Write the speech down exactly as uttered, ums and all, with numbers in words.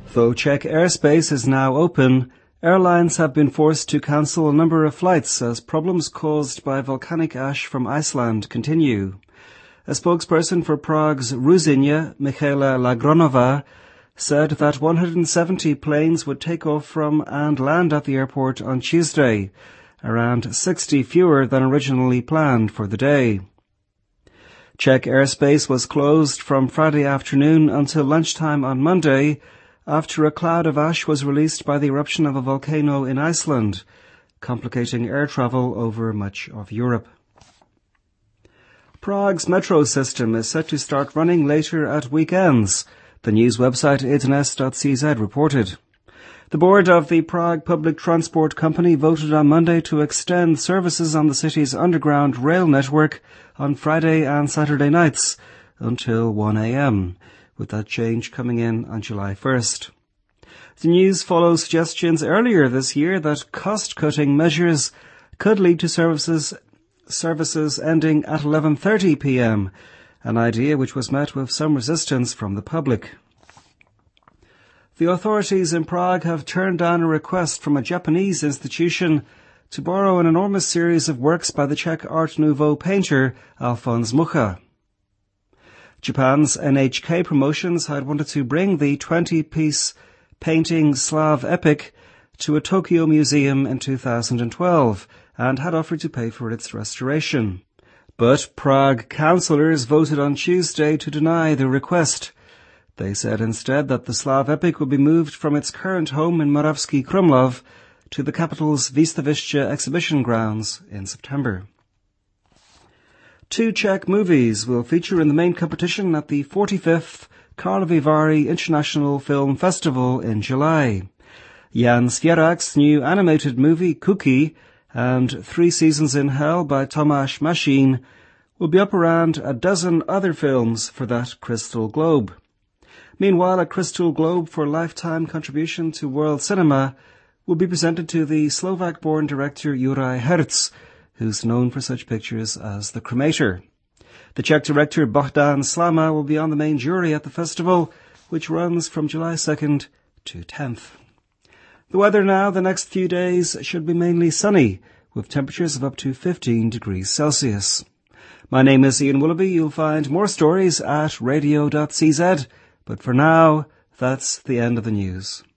Though Czech airspace is now open, airlines have been forced to cancel a number of flights as problems caused by volcanic ash from Iceland continue. A spokesperson for Prague's Ruzyně, Michaela Lagronova, said that one hundred seventy planes would take off from and land at the airport on Tuesday, around sixty fewer than originally planned for the day. Czech airspace was closed from Friday afternoon until lunchtime on Monday, after a cloud of ash was released by the eruption of a volcano in Iceland, complicating air travel over much of Europe. Prague's metro system is set to start running later at weekends, the news website i d n s dot c z reported. The board of the Prague Public Transport Company voted on Monday to extend services on the city's underground rail network on Friday and Saturday nights until one a m, with that change coming in on July first. The news follows suggestions earlier this year that cost-cutting measures could lead to services services ending at eleven thirty p m, an idea which was met with some resistance from the public. The authorities in Prague have turned down a request from a Japanese institution to borrow an enormous series of works by the Czech Art Nouveau painter Alfons Mucha. Japan's N H K Promotions had wanted to bring the twenty-piece painting Slav Epic to a Tokyo museum in two thousand twelve and had offered to pay for its restoration. But Prague councillors voted on Tuesday to deny the request. They said instead that the Slav Epic would be moved from its current home in Moravský Krumlov to the capital's Výstaviště exhibition grounds in September. Two Czech movies will feature in the main competition at the forty-fifth Karlovy Vary International Film Festival in July. Jan Svěrak's new animated movie Cookie and Three Seasons in Hell by Tomáš Mašín will be up around a dozen other films for that Crystal Globe. Meanwhile, a Crystal Globe for lifetime contribution to world cinema will be presented to the Slovak-born director Juraj Herz, who's known for such pictures as The Cremator. The Czech director Bohdan Slama will be on the main jury at the festival, which runs from July second to tenth. The weather now, the next few days, should be mainly sunny, with temperatures of up to fifteen degrees Celsius. My name is Ian Willoughby. You'll find more stories at radio dot c z, but for now, that's the end of the news.